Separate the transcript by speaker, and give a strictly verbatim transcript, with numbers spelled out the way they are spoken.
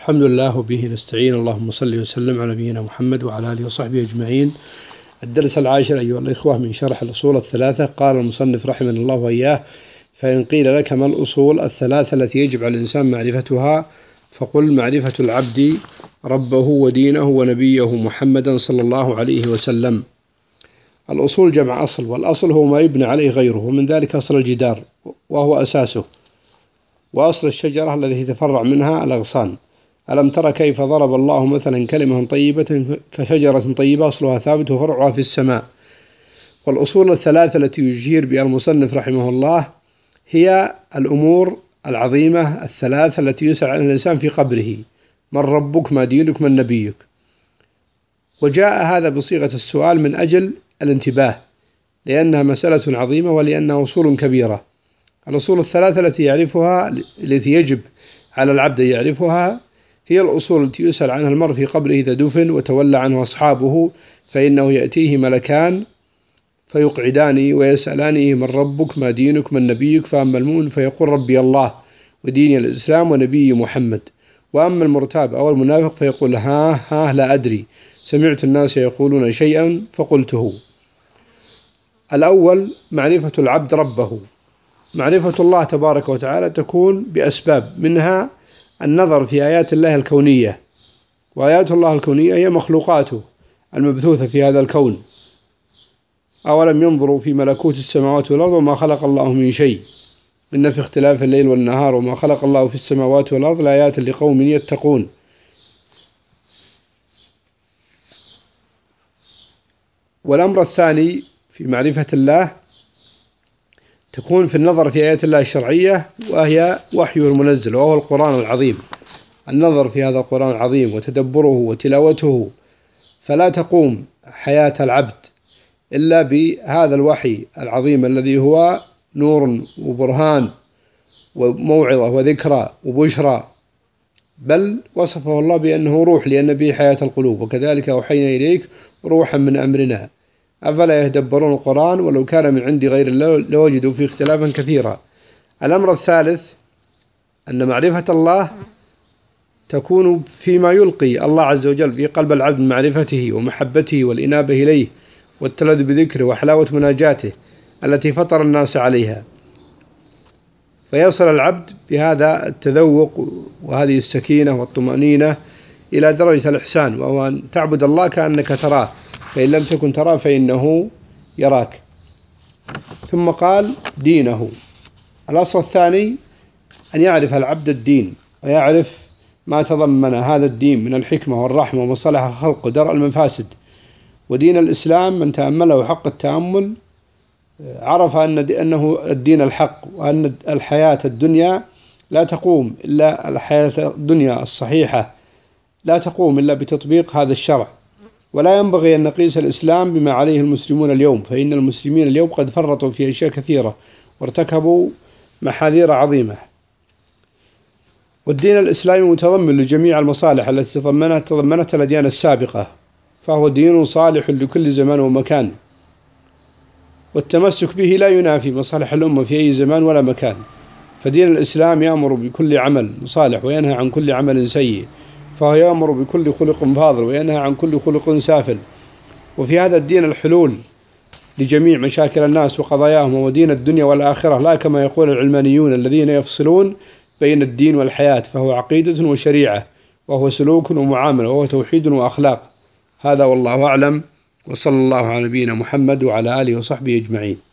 Speaker 1: الحمد لله وبه نستعين. اللهم صل وسلم على نبينا محمد وعلى آله وصحبه أجمعين. الدرس العاشر أيها الإخوة من شرح الأصول الثلاثة. قال المصنف رحمه الله وإياه: فإن قيل لك ما الأصول الثلاثة التي يجب على الإنسان معرفتها؟ فقل: معرفة العبد ربه ودينه ونبيه محمدا صلى الله عليه وسلم. الأصول جمع أصل، والأصل هو ما يبنى عليه غيره، ومن ذلك أصل الجدار وهو أساسه، وأصل الشجرة الذي يتفرع منها الأغصان. ألم تر كيف ضرب الله مثلا كلمة طيبة كشجرة طيبة أصلها ثابت وفرعها في السماء. والأصول الثلاثة التي يشير بها المصنف رحمه الله هي الأمور العظيمة الثلاثة التي يسأل عنها الإنسان في قبره: من ربك، ما دينك، من نبيك. وجاء هذا بصيغة السؤال من أجل الانتباه، لأنها مسألة عظيمة ولأنها أصول كبيرة. الأصول الثلاثة التي يعرفها التي يجب على العبد أن يعرفها هي الأصول التي يسأل عنها المرء في قبره إذا دفن وتولى عنه أصحابه، فإنه يأتيه ملكان فيقعدانه ويسألانه: من ربك، ما دينك، من نبيك. فأما المؤمن فيقول: ربي الله وديني الإسلام ونبي محمد. وأما المرتاب أو المنافق فيقول: ها ها لا أدري، سمعت الناس يقولون شيئا فقلته. الأول معرفة العبد ربه. معرفة الله تبارك وتعالى تكون بأسباب، منها النظر في آيات الله الكونية، وآيات الله الكونية هي مخلوقاته المبثوثة في هذا الكون. أولم ينظروا في ملكوت السماوات والأرض وما خلق الله من شيء، إن في اختلاف الليل والنهار وما خلق الله في السماوات والأرض لآيات لقوم يتقون. والأمر الثاني في معرفة الله تكون في النظر في آيات الله الشرعية، وهي وحيه المنزل وهو القرآن العظيم. النظر في هذا القرآن العظيم وتدبره وتلاوته، فلا تقوم حياة العبد إلا بهذا الوحي العظيم الذي هو نور وبرهان وموعظة وذكرى وبشرى، بل وصفه الله بأنه روح لأن به حياة القلوب. وكذلك أوحينا إليك روحا من أمرنا أفلا يتدبرون القرآن ولو كان من عند غير الله لوجدوا فيه اختلافا كثيرا. الأمر الثالث أن معرفة الله تكون فيما يلقي الله عز وجل في قلب العبد من معرفته ومحبته والإنابة إليه والتلذذ بذكره وحلاوة مناجاته التي فطر الناس عليها، فيصل العبد بهذا التذوق وهذه السكينة والطمأنينة إلى درجة الإحسان، وهو أن تعبد الله كأنك تراه، فإن لم تكن تراه فإنه يراك. ثم قال: دينه. الأصل الثاني أن يعرف العبد الدين ويعرف ما تضمن هذا الدين من الحكمة والرحمة ومصالح الخلق ودرء المفاسد. ودين الإسلام من تأمله حق التأمل عرف أن أنه الدين الحق، وأن الحياة الدنيا لا تقوم إلا الحياة الدنيا الصحيحة لا تقوم إلا بتطبيق هذا الشرع. ولا ينبغي أن نقيس الإسلام بما عليه المسلمون اليوم، فإن المسلمين اليوم قد فرطوا في أشياء كثيرة وارتكبوا محاذير عظيمة. والدين الإسلامي متضمن لجميع المصالح التي تضمنتها الأديان السابقة، فهو دين صالح لكل زمان ومكان، والتمسك به لا ينافي مصالح الأمة في أي زمان ولا مكان. فدين الإسلام يأمر بكل عمل صالح وينهى عن كل عمل سيء، فهو يأمر بكل خلق فاضل وينهى عن كل خلق سافل. وفي هذا الدين الحلول لجميع مشاكل الناس وقضاياهم، ودين الدنيا والآخرة، لا كما يقول العلمانيون الذين يفصلون بين الدين والحياة، فهو عقيدة وشريعة، وهو سلوك ومعاملة، وهو توحيد وأخلاق. هذا والله أعلم، وصلى الله على نبينا محمد وعلى آله وصحبه أجمعين.